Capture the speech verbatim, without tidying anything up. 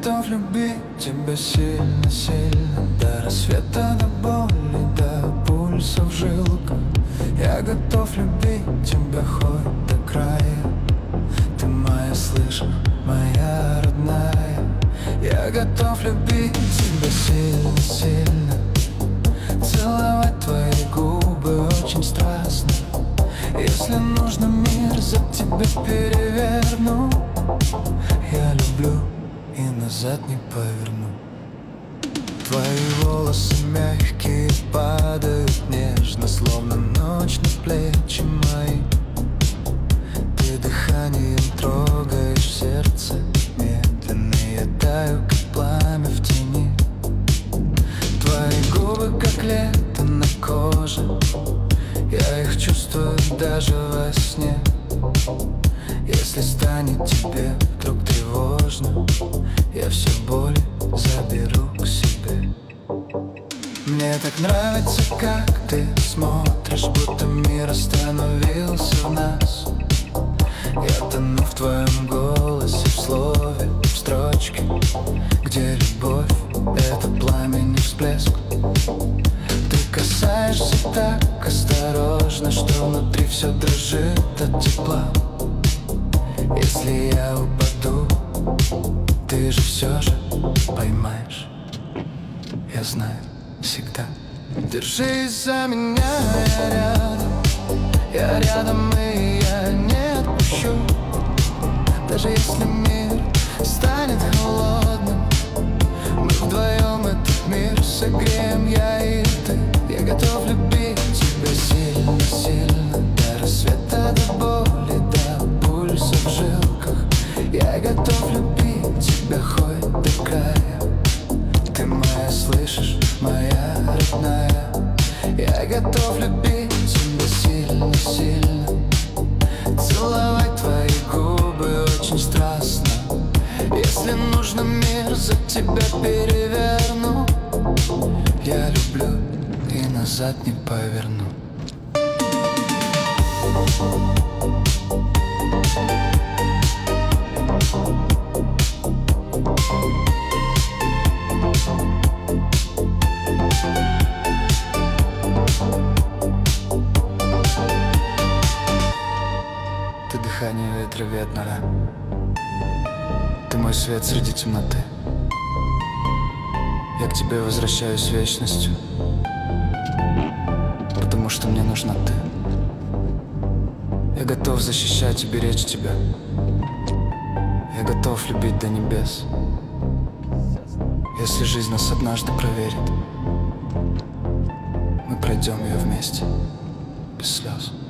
готов любить тебя сильно-сильно, до рассвета, до боли, до пульса в жилках. Я готов любить тебя хоть до края. Ты моя, слышишь, моя родная. Я готов любить тебя сильно-сильно, целовать твои губы очень страстно. Если нужно, мир за тебя переверну. Я люблю и назад не поверну. Твои волосы мягкие падают нежно, словно ночь на плечи мои. Ты дыханием трогаешь сердце медленно, я таю, как пламя в тени. Твои губы, как лето на коже, я их чувствую даже во сне. Если станет тебе вдруг тревожно, я все боли заберу к себе. Мне так нравится, как ты смотришь, будто мир остановился в нас. Я тону в твоем голосе, в слове, в строчке, где любовь — это пламенный всплеск. Ты касаешься так осторожно, что внутри все дрожит от тепла. Если я упаду, ты же все же поймаешь. Я знаю, всегда. Держись за меня, я рядом. Я рядом, и я не отпущу. Даже если мир станет холодным, мы вдвоем этот мир согреем, я и ты. Я готов любить тебя сильно-сильно, до рассвета, до боли, до пульса в жилках. Я готов любить тебя хоть до края. Ты моя, слышишь, моя родная. Я готов любить тебя сильно-сильно, целовать твои губы очень страстно. Если нужно, мир за тебя переверну. Я люблю и назад не поверну. Ты дыхание ветра Вьетнама. Ты мой свет среди темноты. Я к тебе возвращаюсь вечностью, потому что мне нужна ты. Я готов защищать и беречь тебя. Я готов любить до небес. Если жизнь нас однажды проверит, мы пройдем ее вместе, без слез.